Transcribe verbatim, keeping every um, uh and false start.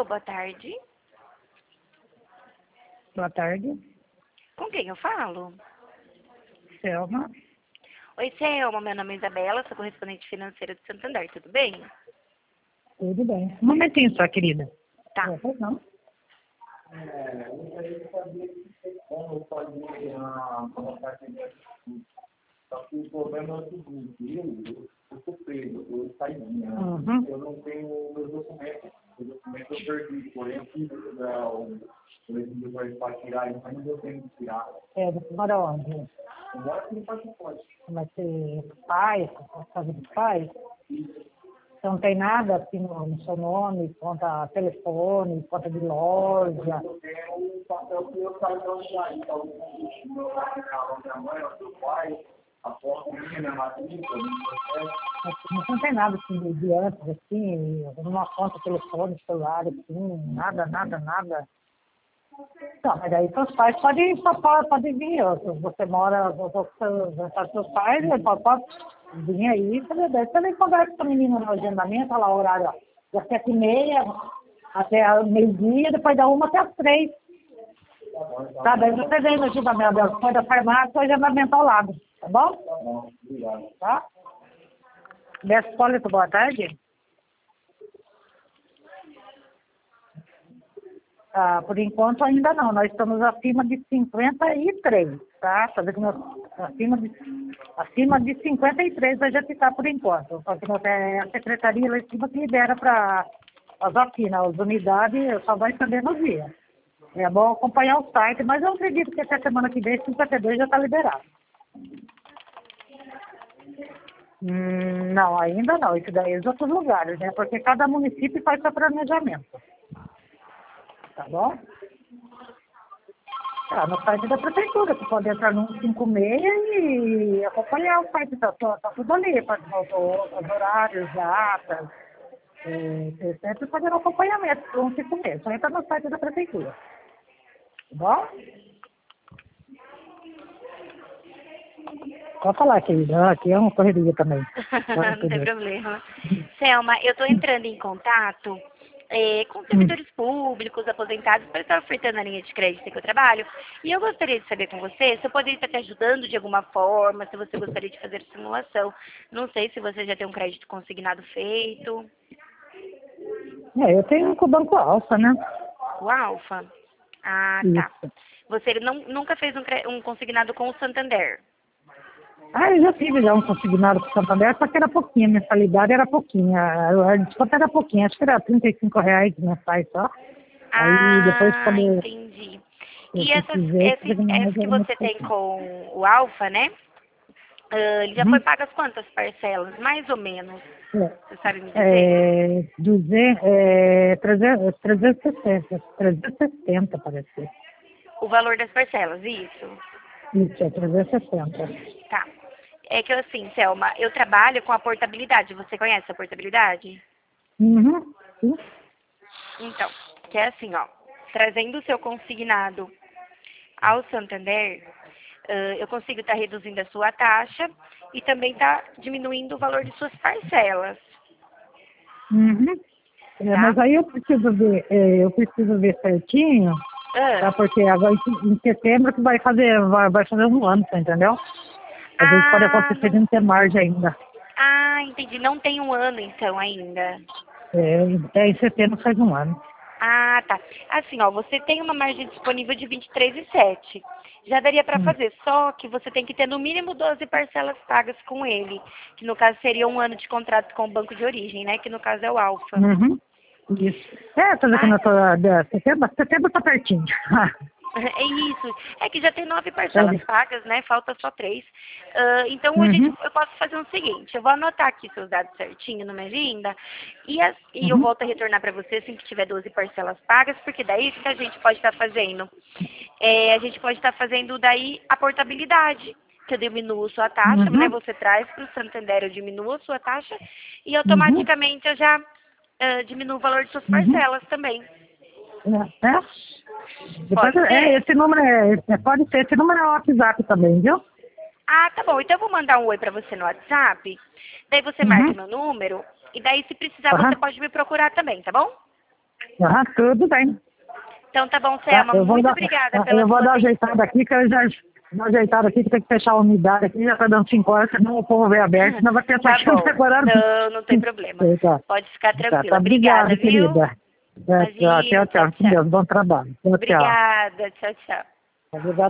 Alô, boa tarde. Boa tarde, Com quem eu falo? Selma. Oi, Selma, meu nome é Isabela, sou correspondente financeira de Santander, tudo bem? Tudo bem. Um momentinho só, querida. Tá. É, pois não. É, eu gostaria de saber como fazer a colocação de atitude. Só que o problema é o seguinte, eu, eu sou preso, eu saí, né? Uhum. Eu não tenho meus documentos. Os documentos eu perdi, porém eu fiz né, o regime para tirar, então eu tenho que tirar. É, você mora onde? Eu moro aqui no passaporte. Mas você faz, casa dos pais? Você não tem nada assim no, no seu nome, conta telefone, conta de loja? Eu tenho um papel que eu saí da unidade, então o meu pai, minha mãe, o meu pai, a foto minha, minha matrícula, meu processo. Mas não tem nada assim de, de antes, assim, uma conta telefone, celular, assim, nada, nada, nada. Não, mas aí seus pais podem, pode, pode vir. ó, Se você mora, você vai seus pais, ele pode, pode vir aí. Você daí também conversa com a menina no agendamento, olha lá o horário, ó, das sete e meia até o meio-dia, depois da uma até as três. Tá bem, você vem no agendamento, depois da farmácia, o agendamento ao lado, tá bom? Tá bom, obrigado. Tá? Despólito, boa tarde. Ah, por enquanto ainda não, nós estamos acima de cinquenta e três, tá? Tá vendo que nós, acima, de, acima de cinquenta e três a gente está por enquanto. Só que nós, é a secretaria lá em cima que libera para as vacinas, as unidades, só vai saber no dia. É bom acompanhar o site, mas eu acredito que até semana que vem cinquenta e dois já está liberado. Hum, não, ainda não, isso daí é os outros lugares, né? Porque cada município faz seu planejamento. Tá bom? Tá, no site da prefeitura, você pode entrar no cento e cinquenta e seis e acompanhar o site, tá, tá, tá tudo ali, pode os horários, datas, é, você sempre fazer um acompanhamento do cento e cinquenta e seis, só entra no site da prefeitura. Tá bom? Pode falar, querida, aqui é uma correria também. Não tem problema. Selma, eu estou entrando em contato é, com servidores públicos, aposentados, para estar ofertando a linha de crédito que eu trabalho. E eu gostaria de saber com você se eu poderia estar te ajudando de alguma forma, se você gostaria de fazer simulação. Não sei se você já tem um crédito consignado feito. É, eu tenho com o Banco Alfa, né? O Alfa? Ah, tá. Isso. Você não, nunca fez um, cre- um consignado com o Santander? Ah, eu já tive já um consignado com o Santander, só que era pouquinho, a mensalidade era pouquinha, a desconto era pouquinho, acho que era trinta e cinco reais mensais só. Aí depois Ah, quando eu entendi. eu E essas, precisei, esse, tive uma essa que mais uma você tem pouquinho. com o Alfa, né? Ah, ele já foi Uhum. pagas quantas parcelas? Mais ou menos. Você sabe me dizer? É, duzentos, é, trezentos, trezentos e sessenta, trezentos e sessenta parece. O valor das parcelas, isso. Isso, é trezentos e sessenta. Tá. É que assim, Selma, eu trabalho com a portabilidade. Você conhece a portabilidade? Uhum. Sim. Então, que é assim, ó. Trazendo o seu consignado ao Santander, ãh, eu consigo estar reduzindo a sua taxa e também tá diminuindo o valor de suas parcelas, Uhum. É, tá? mas aí eu preciso ver, é, eu preciso ver certinho, tá? Ah, Porque agora em em setembro que vai fazer, vai, vai fazer um ano, tá entendeu? Às vezes pode ah, acontecer de não, não ter margem ainda. ah, entendi. Não tem um ano então ainda. É, é, em setembro faz um ano. Ah, tá. Assim, ó, você tem uma margem disponível de vinte e três e sete. Já daria para Hum. fazer, só que você tem que ter no mínimo doze parcelas pagas com ele, que no caso seria um ano de contrato com o banco de origem, né? Que no caso é o Alfa. Uhum. Isso. É, tô vendo que Ah, na tua, da- setembro, setembro tá pertinho. é isso. É que já tem nove parcelas É. pagas, né? Falta só três. Ah, então a gente, Uhum. eu posso fazer o seguinte, eu vou anotar aqui seus dados certinho numa agenda e, as- e eu Uhum. volto a retornar para você assim que tiver doze parcelas pagas, porque daí o que a gente pode estar fazendo? É, a gente pode estar fazendo daí a portabilidade, que eu diminuo sua taxa, né? Uhum. Você traz para o Santander, eu diminuo a sua taxa e Uhum. automaticamente eu já ah, diminuo o valor de suas Uhum. parcelas também. É. É. Depois, Pode é, ser? esse número é, é- pode ser, esse número é o WhatsApp também, viu? Ah, tá bom. Então eu vou mandar um oi pra você no WhatsApp. Daí você marca Uhum. meu número. E daí, se precisar, você Aham. pode me procurar também, tá bom? Ah, tudo bem. Então tá bom, Tá, Selma. eu vou Muito dar, obrigada pela eu vou sua dar uma atenção. ajeitada aqui, que eu já dar uma ajeitada aqui, que tem que fechar a umidade aqui, já tá dando cinco horas, senão o povo vem aberto, senão vai pensar Tá que não bom. tá agora. Não, não tem problema. Tá, Pode ficar tá, tranquila. tá, Obrigada, obrigado, viu? querida. É, tchau, Imagina, tchau, tchau, tchau. Com tchau. Deus, bom trabalho. Tchau, tchau. Obrigada, tchau, tchau. Obrigado.